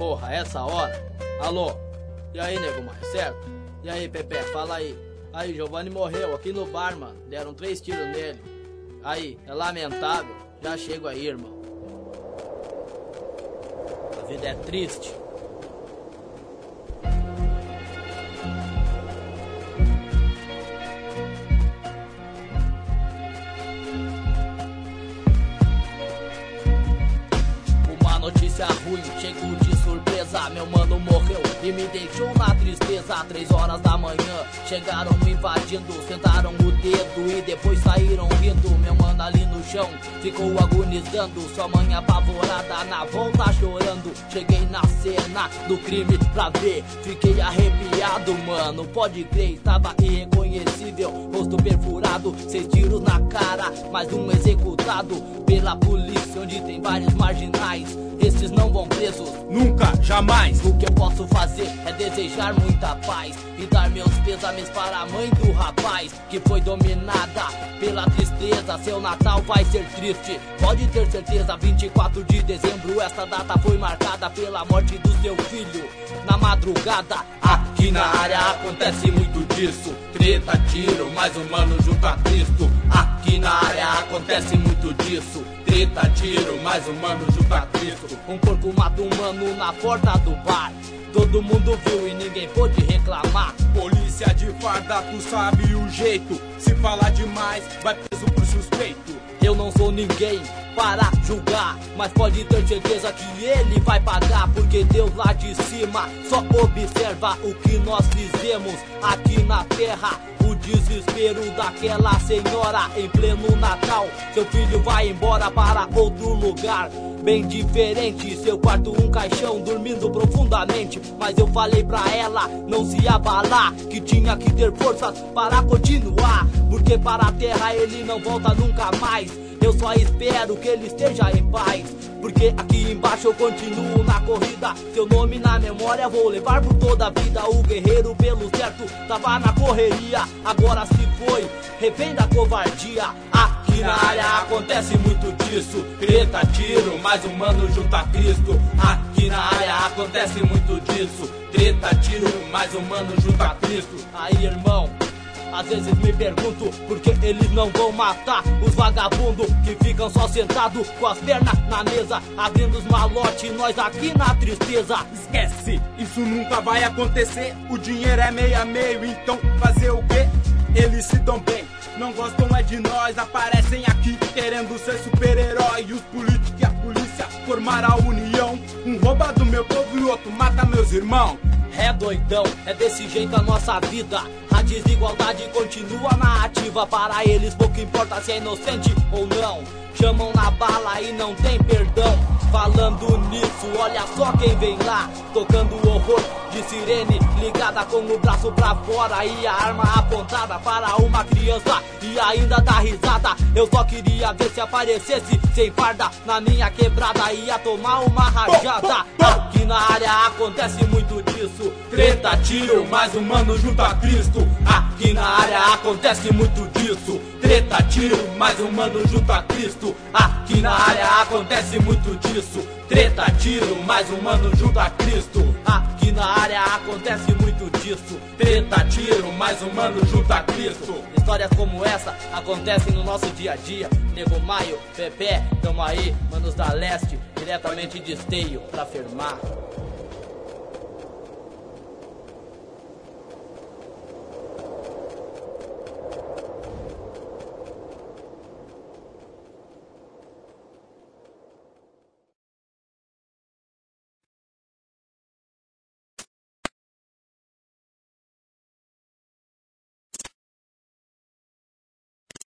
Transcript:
Porra, essa hora? Alô? E aí, nego mais, certo? E aí, Pepe, fala aí. Aí, Giovanni morreu aqui no bar, mano. Deram 3 tiros nele. Aí, é lamentável. Já chego aí, irmão. A vida é triste. Notícia ruim, chego de surpresa. Meu mano morreu e me deixou na tristeza. 3 horas da manhã, chegaram invadindo. Sentaram o dedo e depois saíram rindo. Meu mano ali no chão, ficou agonizando. Sua mãe apavorada, na volta chorando. Cheguei na cena do crime pra ver. Fiquei arrepiado, mano, pode crer. Estava irreconhecível, rosto perfurado. 6 tiros na cara, mais um executado pela polícia, onde tem vários marginais. Esses não vão presos, nunca, jamais. O que eu posso fazer é desejar muita paz e dar meus pêsames para a mãe do rapaz que foi dominada pela tristeza. Seu Natal vai ser triste, pode ter certeza. 24 de dezembro, esta data foi marcada pela morte do seu filho na madrugada. Aqui na área acontece muito disso. Treta, tiro, mais um mano junto a Cristo. Aqui na área acontece muito disso. Treta, tiro, mais um mano junto a Cristo. Um porco mata um mano na porta do bar. Todo mundo viu e ninguém pôde reclamar. Polícia de farda, tu sabe o jeito. Se falar demais, vai preso por suspeito. Eu não sou ninguém para julgar, mas pode ter certeza que ele vai pagar. Porque Deus lá de cima só observa o que nós fizemos aqui na terra. O desespero daquela senhora em pleno Natal. Seu filho vai embora para outro lugar bem diferente, seu quarto um caixão, dormindo profundamente. Mas eu falei pra ela não se abalar, que tinha que ter forças para continuar, porque para a terra ele não volta nunca mais. Eu só espero que ele esteja em paz, porque aqui embaixo eu continuo na corrida. Seu nome na memória vou levar por toda a vida. O guerreiro pelo certo tava na correria, agora se foi refém da covardia. Aqui na área acontece muito disso. Treta, tiro, mais um mano junto a Cristo. Aqui na área acontece muito disso. Treta, tiro, mais um mano junto a Cristo. Aí, irmão, às vezes me pergunto por que eles não vão matar os vagabundos que ficam só sentados com as pernas na mesa, abrindo os malotes, nós aqui na tristeza. Esquece, isso nunca vai acontecer. O dinheiro é meio a meio, então fazer o quê? Eles se dão bem, não gostam é de nós. Aparecem aqui querendo ser super-herói. E os políticos e a polícia formaram a união. Um rouba do meu povo e o outro mata meus irmãos. É doidão, é desse jeito a nossa vida. A desigualdade continua na ativa. Para eles pouco importa se é inocente ou não. Chamam na bala e não tem perdão. Falando nisso, olha só quem vem lá, tocando o horror de sirene, ligada com o braço pra fora e a arma apontada para uma criança e ainda dá risada. Eu só queria ver se aparecesse sem farda na minha quebrada, ia tomar uma rajada. Aqui na área acontece muito disso. Treta, tiro, mais um mano junto a Cristo. Aqui na área acontece muito disso. Treta, tiro, mais um mano junto a Cristo. Aqui na área acontece muito disso. Treta, tiro, mais um mano junto a Cristo. Aqui na área acontece muito disso. Treta, tiro, mais um mano junto a Cristo. Histórias como essa acontecem no nosso dia a dia. Nego Maio, Pepe, tamo aí, manos da leste, diretamente de Esteio pra firmar.